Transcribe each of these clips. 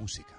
música.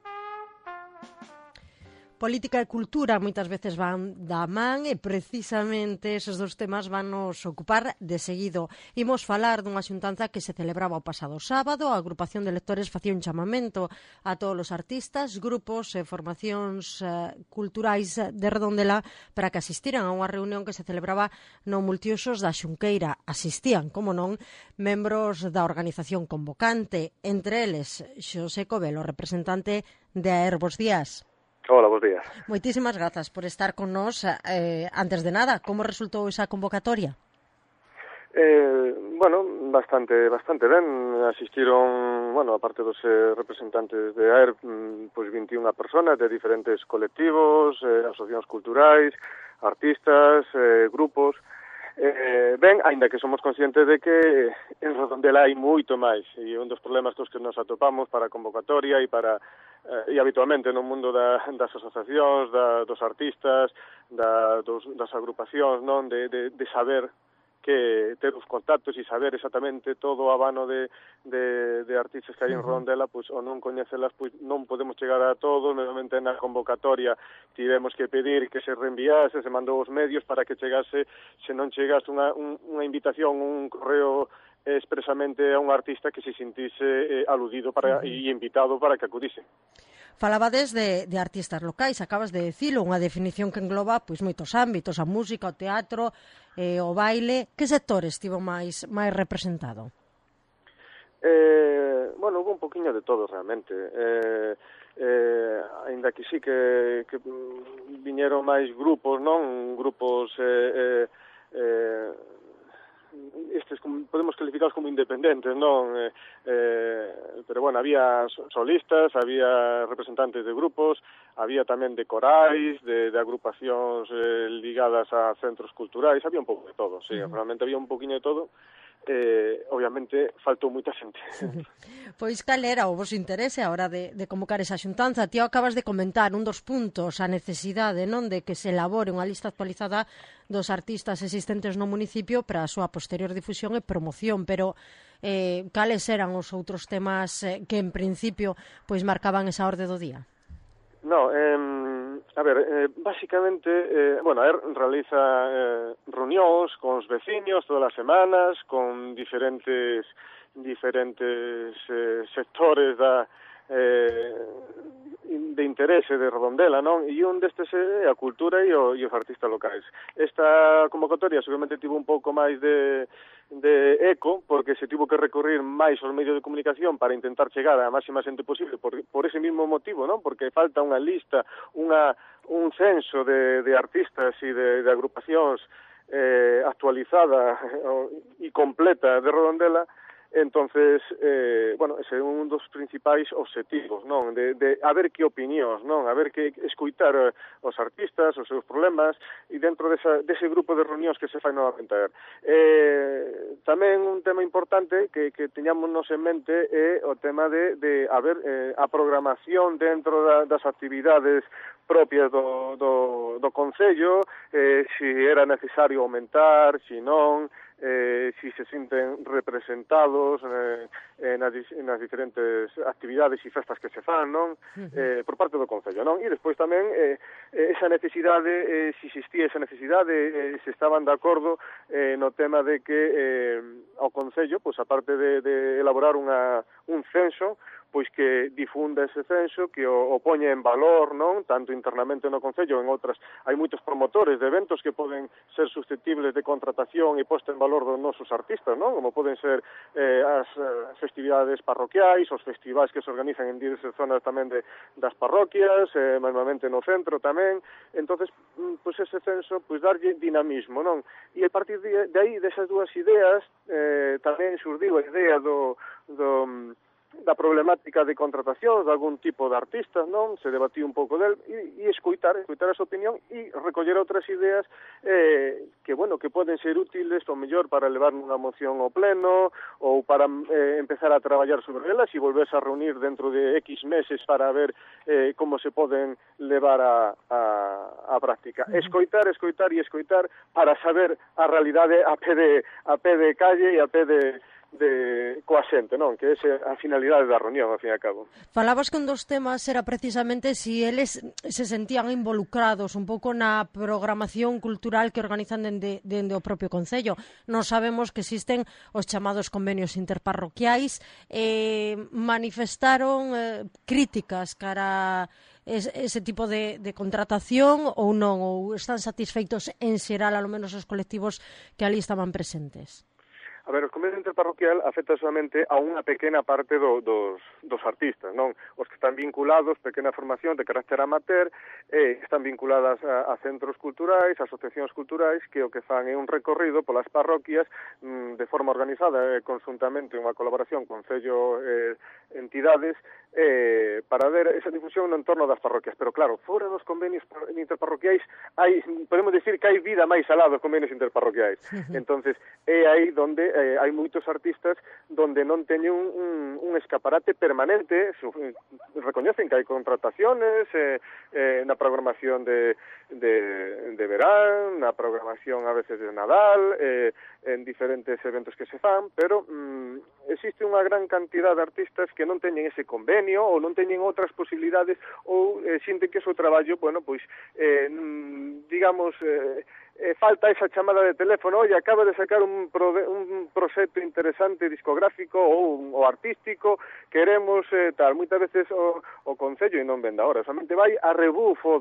Política e cultura moitas veces van da man e precisamente esos dos temas van nos ocupar de seguido. Imos falar dunha xuntanza que se celebraba o pasado sábado. A agrupación de lectores facía un chamamento a todos os artistas, grupos e formacións culturais de Redondela para que asistiran a unha reunión que se celebraba no Multiusos da Xunqueira. Asistían, como non, membros da organización convocante, entre eles Xosé Covelo, representante de AER. Bos días. Hola, bos días. Moitísimas grazas por estar con nós. Antes de nada, como resultou esa convocatoria? Bastante ben. Asistiron, aparte dos representantes de AER, 21 personas de diferentes colectivos, asociacións culturais, artistas, grupos. Aínda que somos conscientes de que en Redondela hai moito máis, e un dos problemas cos que nos atopamos para a convocatoria e habitualmente no mundo das asociacións, dos artistas, das agrupacións, non, de saber que ter os contactos e saber exactamente todo o abano de artistas que hai en Redondela, pois, ou non coñecelas, pois non podemos chegar a todos. Normalmente na convocatoria tivemos que pedir que se reenviase, se mandou os medios para que chegase, se non chegase unha invitación, un correo expresamente a un artista que se sentise aludido e invitado para que acudise. Falabades de artistas locais, acabas de dicilo, unha definición que engloba pois moitos ámbitos, a música, o teatro, o baile. Que sector estivo máis representado? Houve un poquinho de todo realmente. Ainda que sí que viñeron máis grupos, non? Grupos estes podemos calificados como independentes, non? Pero había solistas, había representantes de grupos, había tamén de corais, de agrupacións ligadas a centros culturais, había un pouco de todo, sí, realmente había un poquinho de todo. Obviamente faltou moita xente. Pois cal era o vos interese a hora de convocar esa xuntanza? Ti acabas de comentar un dos puntos, a necesidade, non, de que se elabore unha lista actualizada dos artistas existentes no municipio para a súa posterior difusión e promoción, pero cales eran os outros temas que en principio pois marcaban esa orde do día? Básicamente, AER realiza reunións con os veciños todas as semanas, con diferentes sectores de interese de Redondela, non? E un destes é a cultura e os artistas locais. Esta convocatoria seguramente tivo un pouco máis de eco, porque se tivo que recorrer máis aos medios de comunicación para intentar chegar a máxima xente posible por ese mismo motivo, non? Porque falta unha lista, un censo de artistas e de agrupacións actualizada e completa de Redondela. Entonces, ese é un dos principais obxectivos, non? De a ver que opinións, non? A ver que escuitar os artistas, os seus problemas, e dentro dese grupo de reunións que se fai novamente a ver. Tamén un tema importante que teñámonos en mente é o tema de haber a programación dentro das actividades propias do Concello, si era necesario aumentar, si non, si se sinten representados nas diferentes actividades e festas que se fan, non? Por parte do Concello, non? E despois tamén esa necesidade, se existía esa necesidade, se estaban de acordo no tema de que ao Concello, pois aparte de elaborar un censo, pois que difunda ese censo, que o poña en valor, non? Tanto internamente no Concello, en outras, hai moitos promotores de eventos que poden ser susceptibles de contratación e posta en valor dos nosos artistas, non? Como poden ser as festividades parroquiais, os festivais que se organizan en diversas zonas tamén das parroquias, normalmente no centro tamén. Entonces, pois ese censo, pois darlle dinamismo, non? E a partir de aí, desas dúas ideas, tamén surdiu a idea da problemática de contratación de algún tipo de artistas, non? Se debatiu un pouco del e escoitar esa opinión e recoller outras ideas que poden ser útiles ou mellor para levar unha moción ao pleno ou para empezar a traballar sobre elas e volverse a reunir dentro de X meses para ver como se poden levar a práctica. Escoitar para saber a realidade a pé de calle e a pé coa xente, non? Que esa é a finalidade da reunión, ao fin e a cabo. Falabas que un dos temas era precisamente si eles se sentían involucrados un pouco na programación cultural que organizan dende o propio Concello. Nós sabemos que existen os chamados convenios interparroquiais, manifestaron críticas cara ese tipo de contratación ou non, ou están satisfeitos en xeral, ao menos os colectivos que ali estaban presentes? A ver, os convenios interparroquial afecta solamente a unha pequena parte dos artistas, non? Os que están vinculados, pequena formación de carácter amateur, están vinculadas a centros culturais, a asociacións culturais, que o que fan é un recorrido polas parroquias de forma organizada, conjuntamente unha colaboración con Concello entidades, para ver esa difusión no entorno das parroquias. Pero claro, fora dos convenios interparroquiais, podemos decir que hai vida máis alá dos convenios interparroquiais. Entonces, é aí donde hai moitos artistas donde non teñen un escaparate permanente, recoñecen que hai contrataciones na programación de verán, na programación a veces de Nadal, en diferentes eventos que se fan, pero existe unha gran cantidad de artistas que non teñen ese convenio ou non teñen outras posibilidades ou sinten que o seu traballo, bueno, pois, digamos, falta esa chamada de teléfono, oye, acaba de sacar un proxecto interesante discográfico ou artístico, queremos tal. Moitas veces o Concello e non vende ahora, somente vai a rebufo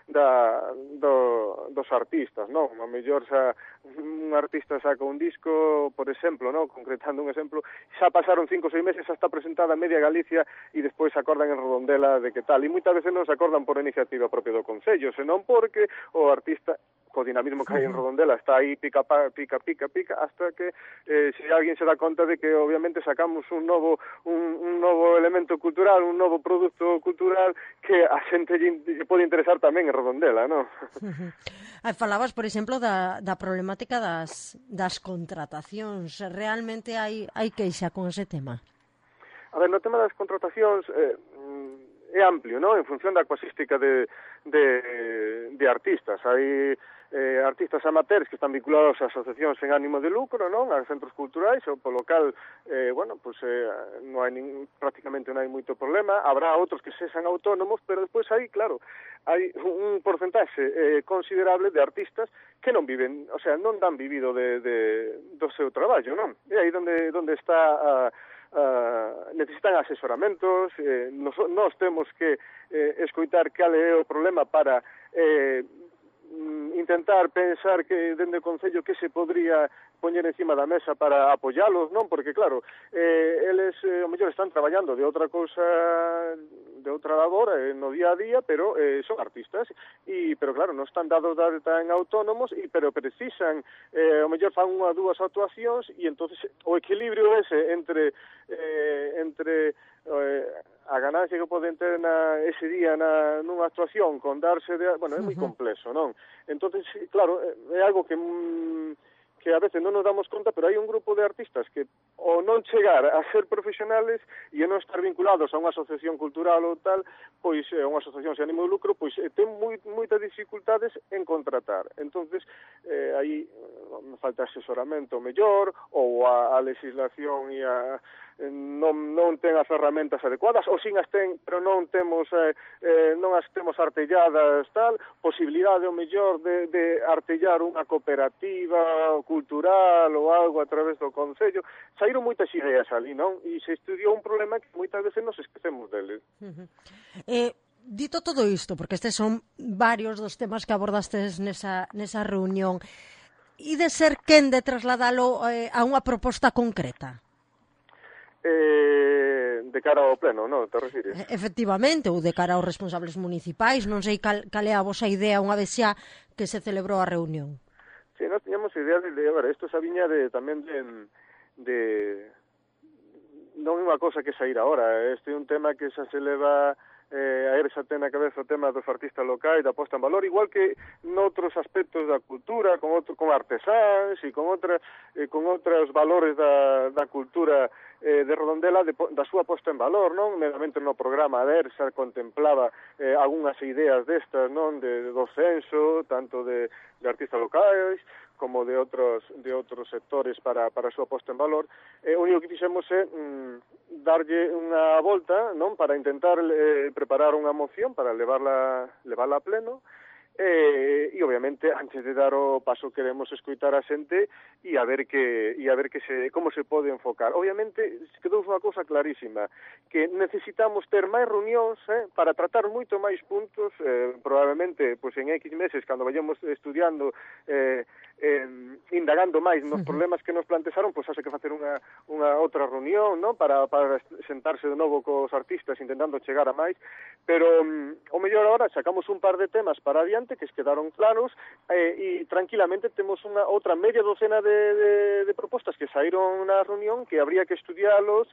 dos artistas, non? A mellor un artista saca un disco, por exemplo, non? Concretando un exemplo, xa pasaron 5 ou 6 meses, xa está presentada a media Galicia e despois se acordan en Redondela de que tal, e moitas veces non se acordan por iniciativa propia do Concello, senón porque o artista co dinamismo que hai en Redondela está aí pica, hasta que se alguén se dá conta de que obviamente sacamos un novo elemento cultural, un novo produto cultural que a xente lle pode interesar tamén en Redondela, non? Falabas, por exemplo, da problemática das contratacións. Realmente hai queixa con ese tema? A ver, no tema das contratacións é amplio, non? En función da casuística de artistas. Hai artistas amateurs que están vinculados a asociacións sen ánimo de lucro, non? A centros culturais, ou polo cal, bueno, pues, prácticamente non hai moito problema. Habrá outros que sexan autónomos, pero despois aí, claro, hai un porcentaxe considerable de artistas que non viven, o sea, non dan vivido do seu traballo, non? E aí donde está necesitan asesoramentos, nós temos que escoitar cal é o problema para intentar pensar que dende o Concello que se podría poñer encima da mesa para apoialos, non? Porque claro, eles ao mellor están traballando de outra cousa, de outra labor no día a día, pero son artistas, pero claro, non están dados de alta en autónomos, pero precisan, ao mellor fan unha ou dúas actuacións, e entonces o equilibrio ese entre a ganancia que poden ter ese día nunha actuación con darse de... Bueno, é moi complexo, non? Entonces, claro, é algo que a veces non nos damos conta, pero hai un grupo de artistas que o non chegar a ser profesionales e non estar vinculados a unha asociación cultural ou tal, pois unha asociación sen ánimo de lucro, pois ten moitas dificultades en contratar. Entonces, aí falta asesoramento mellor, ou a legislación e non ten as ferramentas adecuadas, ou sin as ten, pero non as temos artelladas, tal, posibilidade o mellor de artellar unha cooperativa cultural ou algo a través do Concello. Saíron moitas ideas ali, non? E se estudiou un problema que moitas veces nos esquecemos deles. Dito todo isto, porque estes son varios dos temas que abordastes nesa reunión, e de ser quen de trasladalo a unha proposta concreta? De cara ao pleno, non? Te refires? Efectivamente, ou de cara aos responsables municipais, non sei cal é a vosa idea unha vez xa que se celebrou a reunión. Sí, nós tiñamos idea de ver, isto xa viña tamén de non é unha cosa que saír agora, este é un tema que xa se leva a ERSA ten na cabeza o tema dos artistas locais, da posta en valor, igual que noutros aspectos da cultura, con artesáns e con outros valores da cultura de Redondela, da súa posta en valor, non? Meramente no programa a ERSA contemplaba algunhas ideas destas, non? Do censo, tanto de artistas locais, como de outros sectores para a súa posta en valor. O único que fixemos é darlle unha volta, non, para intentar preparar unha moción para levarla a pleno. E obviamente antes de dar o paso queremos escoitar a xente e a ver como se pode enfocar. Obviamente quedou unha cousa clarísima, que necesitamos ter máis reunións para tratar moito máis puntos, probablemente pois en X meses cando vayamos estudiando indagando máis nos problemas que nos plantearon, pois haxe que facer unha outra reunión, non, para sentarse de novo cos artistas intentando chegar a máis, pero o mellor agora sacamos un par de temas para adiante que quedaron claros e tranquilamente temos unha outra media docena de propostas que saíron na reunión que habría que estudialos,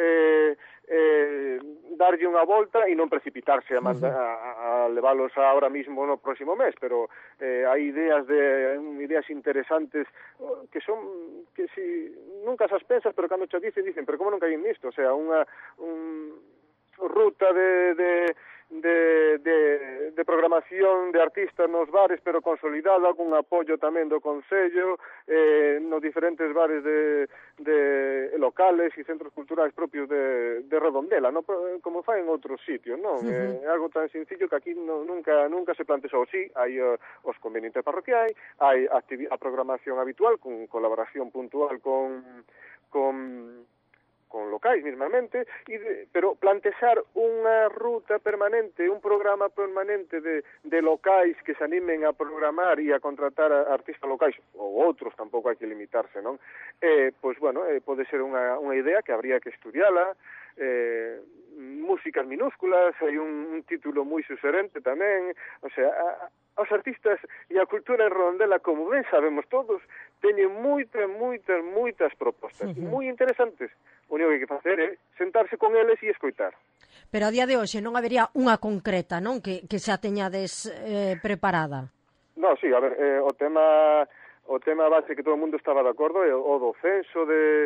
darlle unha volta e non precipitarse a leválos ahora mismo no próximo mes, pero hai ideas interesantes que si nunca as pensas, pero cando che dicen, pero como non caín nisto? O sea, unha ruta de programación de artistas nos bares, pero consolidada, con apoio tamén do Concello, nos diferentes bares de locales e centros culturais propios de Redondela, non? Como fai en outros sitios, non? É algo tan sencillo que aquí nunca se planteou. Sí, hai os convenios parroquiais, hai a programación habitual, con colaboración puntual con locais mismamente, pero plantear unha ruta permanente, un programa permanente de locais que se animen a programar e a contratar a artistas locais, ou outros, tampouco hai que limitarse, non? Pois, bueno, pode ser unha idea que habría que estudiala, músicas minúsculas, hai un título moi sugerente tamén, o sea, os artistas e a cultura en Redondela, como ben sabemos todos, teñen moitas propostas, moi interesantes. O único que hai que facer é sentarse con eles e escoitar. Pero a día de hoxe non habería unha concreta, non? Que xa teñades preparada. Non, sí, a ver, o tema base que todo o mundo estaba de acordo é o do censo de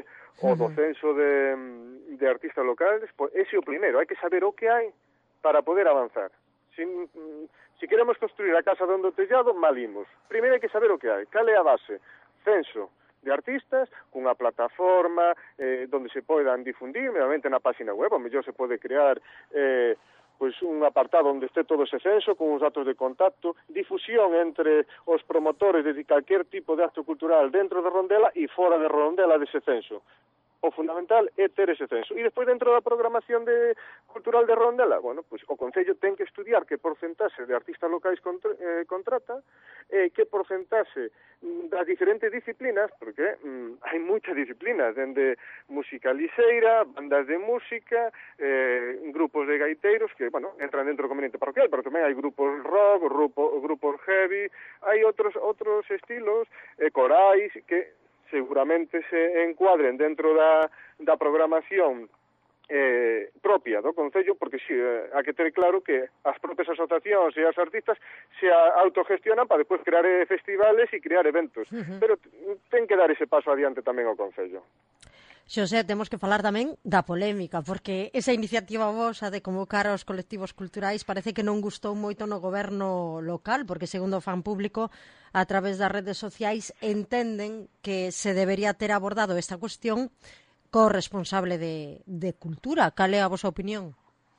artistas locales. Pois ese é o primeiro, hai que saber o que hai para poder avanzar. Si queremos construir a casa donde o tellado, mal imos. Primeiro hai que saber o que hai. Cal é a base? Censo de artistas, cunha plataforma donde se podan difundir, mediamente na página web, ao mellor se pode crear pois un apartado onde este todo ese censo, con uns datos de contacto, difusión entre os promotores de calquer tipo de acto cultural dentro de Redondela e fora de Redondela dese censo. O fundamental é ter ese censo. E despois, dentro da programación cultural de Redondela, bueno, pois o Concello ten que estudiar que porcentaxe de artistas locais contrata, que porcentaxe das diferentes disciplinas, porque hai moitas disciplinas, dende música lixeira, bandas de música, grupos de gaiteiros, que, bueno, entran dentro do conveniente parroquial, pero tamén hai grupos rock, grupos heavy, hai outros estilos, corais, que seguramente se encuadren dentro da programación propia do Concello, porque si, hai que ter claro que as propias asociacións e as artistas se autogestionan para despois crear festivales e crear eventos, pero ten que dar ese paso adiante tamén ao Concello. Xosé, temos que falar tamén da polémica, porque esa iniciativa vosa de convocar aos colectivos culturais parece que non gustou moito no goberno local, porque segundo o fan público, a través das redes sociais, entenden que se debería ter abordado esta cuestión co responsable de cultura. Cal é a vosa opinión?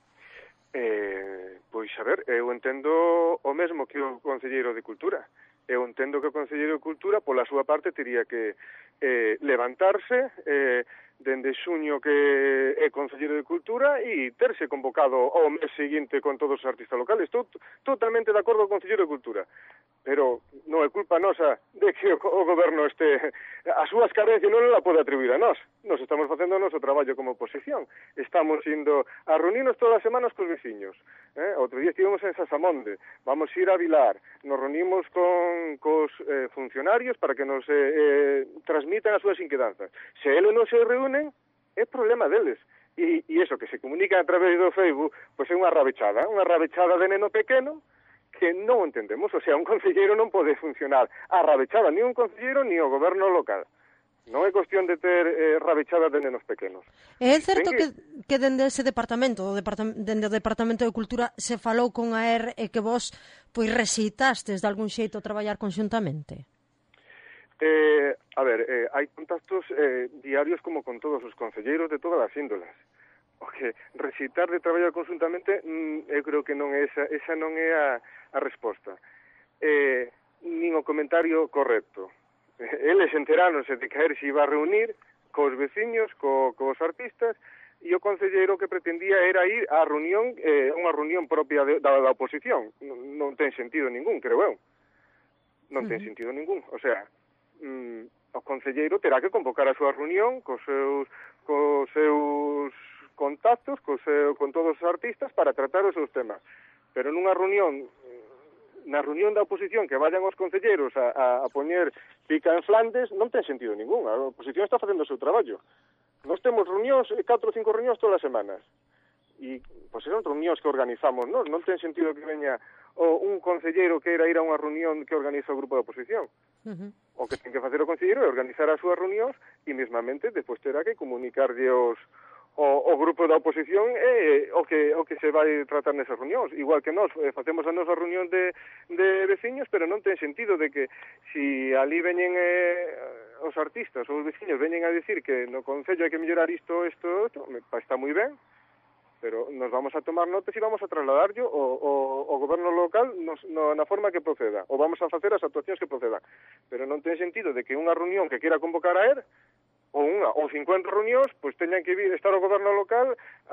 Pois, a ver, eu entendo o mesmo que o concelleiro de Cultura. Eu entendo que o concelleiro de Cultura, pola súa parte, teria que levantarse dende xuño que é concelleiro de Cultura e terse convocado ao mes seguinte con todos os artistas locales. Estou totalmente de acordo con o concelleiro de Cultura, pero non é culpa nosa de que o goberno as súas carencias non la pode atribuir a nós. Nos estamos facendo o noso traballo como oposición. Estamos indo a reunirnos todas as semanas cos veciños. Outro día estivemos en Sasamonde, vamos ir a Vilar, nos reunimos cos funcionarios para que nos transmitan as súas inquedanzas. Se eles non se reúnen, é problema deles. E iso que se comunica a través do Facebook, pois é unha rabechada de neno pequeno que non entendemos. O sea, un concelleiro non pode funcionar a rabechada, ni un concelleiro ni o goberno local. Non é cuestión de ter rabechadas de nenos pequenos. É certo que dende ese departamento, dende o Departamento de Cultura, se falou con a ER e que vos pois resitastes de algún xeito traballar conxuntamente? A ver, hai contactos diarios como con todos os concelleiros de todas as índolas. O que recitar de traballar conjuntamente, eu creo que non é esa non é a resposta. Nin o comentario correcto. Eles enteráronse de que se iba a reunir cos veciños, cos artistas, e o concelleiro que pretendía era ir á reunión, unha reunión propia da oposición. Non ten sentido ningún, creo eu. Non ten sentido ningún. O sea, o concelleiro terá que convocar a súa reunión cos seus contactos, con todos os artistas para tratar os seus temas. Pero nunha reunión, na reunión da oposición que vayan os concelleiros a poñer pica en Flandes, non ten sentido ningún. A oposición está facendo o seu traballo. Nós temos reunións, 4 ou 5 reunións todas as semanas. E, pois, son reunións que organizamos, non ten sentido que veña un concelleiro que ir a unha reunión que organiza o grupo da oposición. O que ten que facer o concelleiro é organizar as súas reunións e mesmamente depois terá que comunicarlle o grupo da oposición o que se vai tratar nesas reunións. Igual que nós facemos a nosa reunión de veciños, pero non ten sentido de que si ali veñen os artistas ou os veciños veñen a decir que no concello hai que mellorar isto, está moi ben, pero nos vamos a tomar notas e vamos a trasladarlo ao goberno local na forma que proceda, ou vamos a facer as actuacións que procedan. Pero non ten sentido de que unha reunión que queira convocar a ER ou 50 reunións, pois teñan que estar o goberno local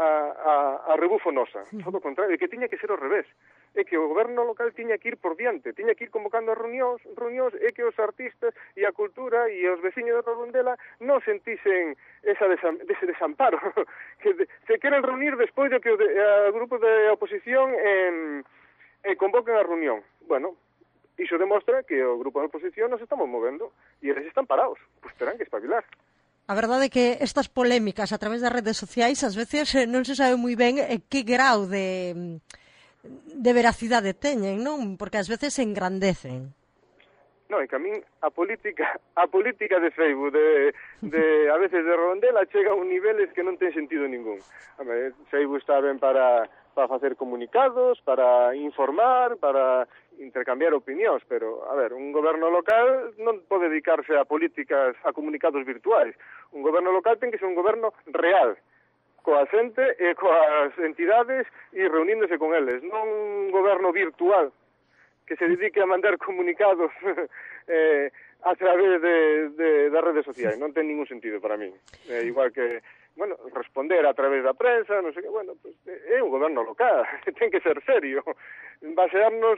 a rebufo nosa. Todo o contrario, que tiña que ser ao revés. É que o goberno local tiña que ir por diante, tiña que ir convocando as reunións, e que os artistas e a cultura e os veciños de Redondela non sentisen ese desamparo, que se queren reunir despois de que o grupo de oposición convoquen a reunión. Bueno, iso demostra que o grupo de oposición nos estamos movendo e eles están parados, pois terán que espabilar. A verdade é que estas polémicas a través das redes sociais ás veces non se sabe moi ben que grau de veracidade teñen, non? Porque ás veces se engrandecen. Non, e que a min a política de Facebook a veces de Redondela chega a un niveles que non ten sentido ningún. A ver, Facebook está ben para facer comunicados, para informar, para intercambiar opinións, pero, a ver, un goberno local non pode dedicarse a políticas, a comunicados virtuais. Un goberno local ten que ser un goberno real, coa xente e coas entidades e reuníndose con eles, non un goberno virtual que se dedique a mandar comunicados a través das redes sociais. Non ten ningún sentido para mí. Igual que, bueno, responder a través da prensa, non sei que, bueno, pues, é un goberno local, ten que ser serio. Basearnos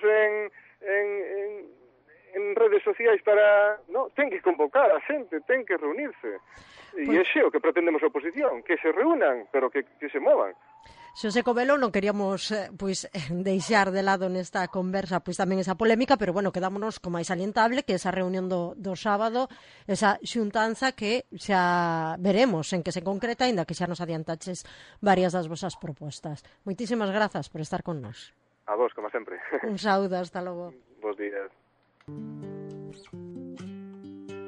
en redes sociais para... No, ten que convocar a xente, ten que reunirse. E é o que pretendemos a oposición, que se reúnan, pero que se movan. Xosé Covelo, non queríamos deixar de lado nesta conversa tamén esa polémica, pero bueno, quedámonos co máis salientable que esa reunión do sábado, esa xuntanza que xa veremos en que se concreta, aínda que xa nos adiantaches varias das vosas propostas. Moitísimas grazas por estar con nós. A vos, como sempre. Un saúdo, hasta logo. Bos días.